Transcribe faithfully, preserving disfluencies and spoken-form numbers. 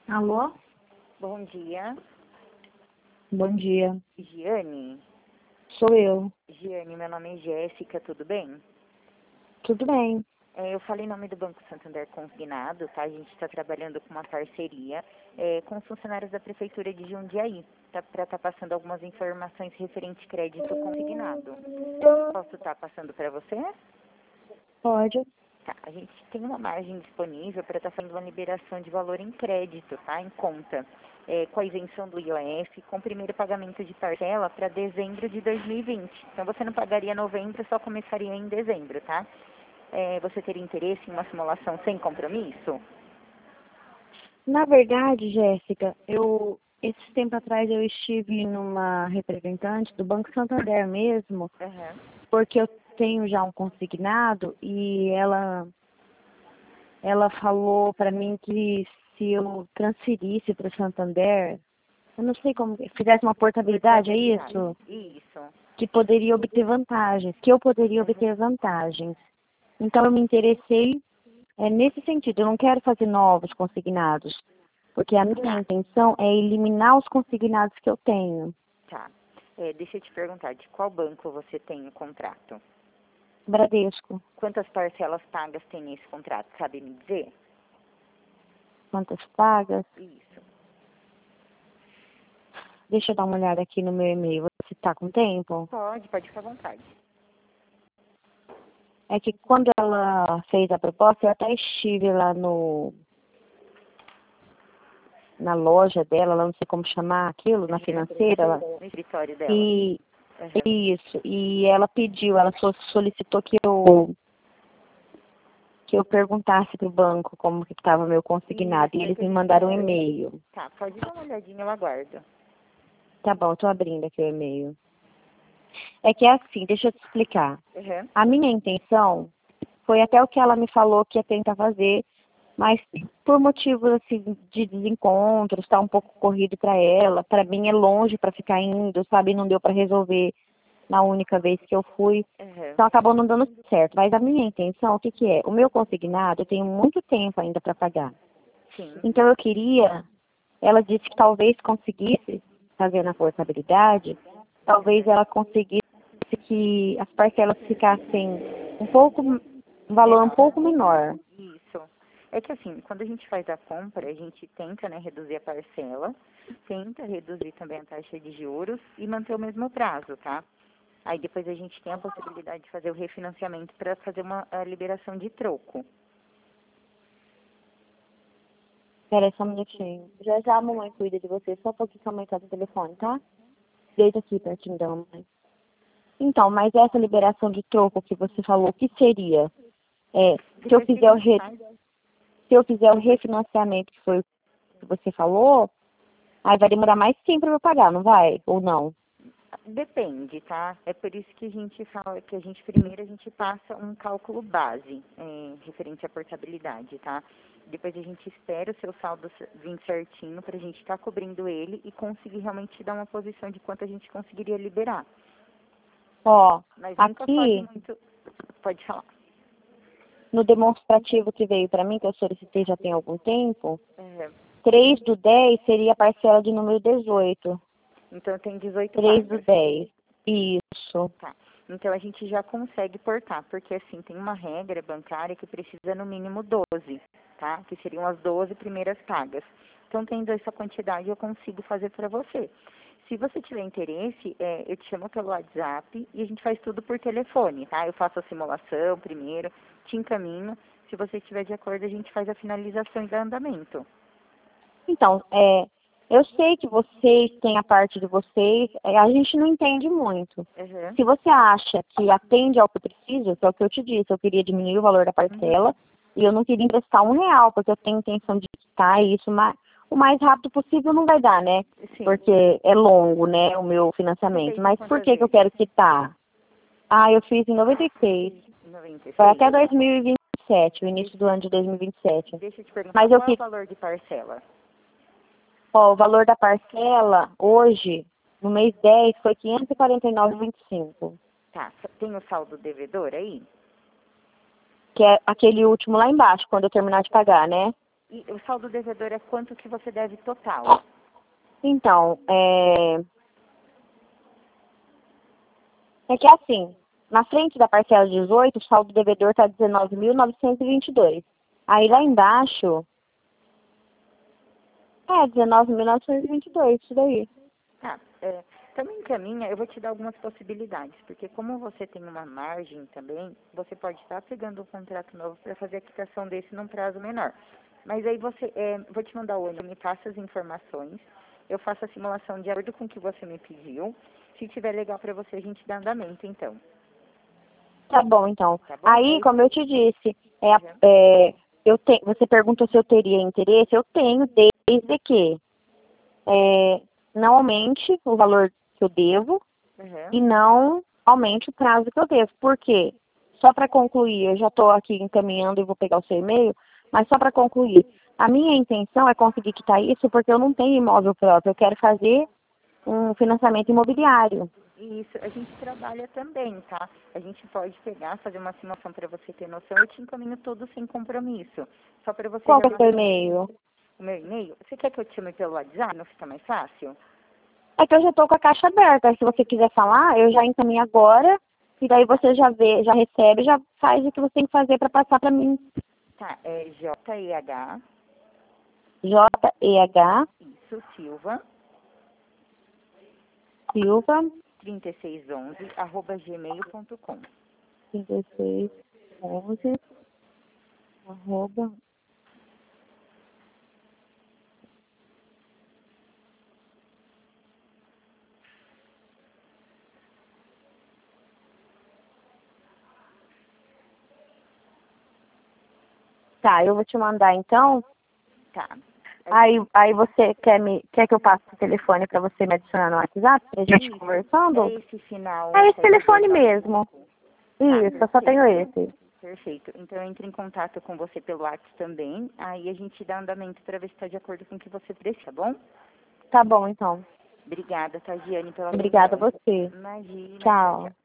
Alô? Bom dia. Bom dia. Giane? Sou eu. Giane, meu nome é Jéssica, tudo bem? Tudo bem. É, eu falei em nome do Banco Santander Consignado, tá? A gente está trabalhando com uma parceria é, com os funcionários da Prefeitura de Jundiaí, tá, para estar passando algumas informações referente crédito consignado. Posso estar passando para você? Pode. Tá, a gente tem uma margem disponível para estar fazendo uma liberação de valor em crédito, tá? Em conta. É, com a isenção do I O F, com o primeiro pagamento de parcela para dezembro de dois mil e vinte. Então, você não pagaria novembro, só começaria em dezembro, tá? É, você teria interesse em uma simulação sem compromisso? Na verdade, Jéssica, eu esse tempo atrás eu estive numa representante do Banco Santander mesmo, Uhum. porque eu tenho já um consignado e ela ela falou para mim que se eu transferisse para o Santander, eu não sei como, fizesse uma portabilidade, é isso? Isso. Que poderia obter vantagens, que eu poderia obter vantagens. Então eu me interessei é, nesse sentido. Eu não quero fazer novos consignados, porque a minha intenção é eliminar os consignados que eu tenho. Tá. É, deixa eu te perguntar, de qual banco você tem o contrato? Bradesco. Quantas parcelas pagas tem nesse contrato? Sabe me dizer? Quantas pagas? Isso. Deixa eu dar uma olhada aqui no meu e-mail. Você está com tempo? Pode, pode ficar à vontade. É que quando ela fez a proposta, eu até estive lá no na loja dela, lá não sei como chamar aquilo, na financeira. Lá, no escritório dela. e Uhum. isso, e ela pediu, ela so- solicitou que eu que eu perguntasse pro banco como que estava meu consignado, Isso, e é eles que a me gente mandaram um precisa- e-mail. Tá, pode dar uma olhadinha, eu aguardo. Tá bom, eu tô abrindo aqui o e-mail. É que é assim, deixa eu te explicar. Uhum. A minha intenção foi até o que ela me falou que ia tentar fazer, mas por motivos assim de desencontros, está um pouco corrido para ela, para mim é longe para ficar indo, sabe, não deu para resolver na única vez que eu fui. Uhum. Então acabou não dando certo. Mas a minha intenção, o que que é? O meu consignado, eu tenho muito tempo ainda para pagar. Sim. Então eu queria, ela disse que talvez conseguisse fazer na portabilidade, talvez ela conseguisse que as parcelas ficassem um pouco, um valor um pouco menor. Isso. É que assim, quando a gente faz a compra, a gente tenta, né, reduzir a parcela, tenta reduzir também a taxa de juros e manter o mesmo prazo, tá? Aí depois a gente tem a possibilidade de fazer o refinanciamento para fazer uma a liberação de troco. Espera aí só um minutinho. Já já a mamãe cuida de você, só um pouquinho que a mãe tá no telefone, tá? Deita aqui pertinho da mamãe. Então, mas essa liberação de troco que você falou, o que seria? É, se eu Depois que a fizer o gente re... faz, se eu fizer o refinanciamento, que foi o que você falou, aí vai demorar mais tempo para eu pagar, não vai? Ou não? depende, tá? É por isso que a gente fala que a gente primeiro a gente passa um cálculo base é, referente à portabilidade, tá? Depois a gente espera o seu saldo c- vir certinho para a gente estar cobrindo ele e conseguir realmente dar uma posição de quanto a gente conseguiria liberar. Ó, Mas nunca pode aqui muito. Pode falar. no demonstrativo que veio para mim, que eu solicitei já tem algum tempo, É, três do dez seria a parcela de número dezoito. então tem dezoito três do pagas. dez. Isso. Tá. Então a gente já consegue portar, porque assim, tem uma regra bancária que precisa no mínimo doze, tá? Que seriam as doze primeiras pagas. Então, tendo essa quantidade, eu consigo fazer para você. Se você tiver interesse, é, eu te chamo pelo WhatsApp e a gente faz tudo por telefone, tá? Eu faço a simulação primeiro, te encaminho. Se você estiver de acordo, a gente faz a finalização e dá andamento. Então, é, eu sei que vocês têm a parte de vocês, é, a gente não entende muito. Uhum. Se você acha que atende ao que eu preciso, que é o que eu te disse, eu queria diminuir o valor da parcela e eu não queria emprestar um real, porque eu tenho intenção de quitar isso, mas o mais rápido possível não vai dar, né? Sim. Porque é longo, né, o meu Você financiamento. fez em Mas por quantas que que eu vezes? quero quitar? Ah, eu fiz em noventa e seis. noventa e Foi seis? até dois mil e vinte e sete, o início do ano de dois mil e vinte e sete. Deixa eu te perguntar, Mas eu qual é o quis, valor de parcela? ó, o valor da parcela hoje, no mês dez, foi quinhentos e quarenta e nove reais e vinte e cinco centavos. Tá, tem o saldo devedor aí? Que é aquele último lá embaixo, quando eu terminar de pagar, né? E o saldo devedor é quanto que você deve total? Então, é... é que assim, na frente da parcela dezoito, o saldo devedor está dezenove mil novecentos e vinte e dois. Aí lá embaixo, é dezenove mil novecentos e vinte e dois, isso daí. Tá, é, também encaminha, eu vou te dar algumas possibilidades, porque como você tem uma margem também, você pode estar pegando um contrato novo para fazer a quitação desse num prazo menor. Mas aí você, é, vou te mandar o me passa as informações, eu faço a simulação de acordo com o que você me pediu. Se tiver legal para você, a gente dá andamento, então. Tá bom, então. Tá bom? Aí, É como eu te disse, é, a- Uhum. é, eu te, você perguntou se eu teria interesse, eu tenho, desde que é, não aumente o valor que eu devo Uhum. e não aumente o prazo que eu devo. Por quê? Só para concluir, eu já estou aqui encaminhando e vou pegar o seu e-mail, mas só para concluir, a minha intenção é conseguir quitar isso porque eu não tenho imóvel próprio, eu quero fazer um financiamento imobiliário. Isso, a gente trabalha também, tá? A gente pode pegar, fazer uma simulação para você ter noção. Eu te encaminho tudo sem compromisso. Só para você Qual já que é o ver seu e-mail? o meu e-mail. Você quer que eu te chame pelo WhatsApp? Não fica mais fácil? É que eu já estou com a caixa aberta. Se você quiser falar, eu já encaminho agora. E daí você já vê, já recebe, já faz o que você tem que fazer para passar para mim. Tá, é J E H, J E H isso, Silva, Silva trinta e seis onze, arroba gmail ponto com. trinta e seis onze arroba. Tá, eu vou te mandar então. Tá. Aí, aí você quer me quer que eu passe o telefone para você me adicionar no WhatsApp pra gente Isso, conversando? é esse final. É esse sete dois telefone nove mesmo. cinco. Tá, Isso, eu só tenho perfeito. esse. Perfeito. Então eu entro em contato com você pelo WhatsApp também. Aí a gente dá andamento para ver se está de acordo com o que você precisa, tá bom? Tá bom, então. Obrigada, Tagiane, pela Obrigada a atenção. você. Imagina, tchau, Tchau. tchau.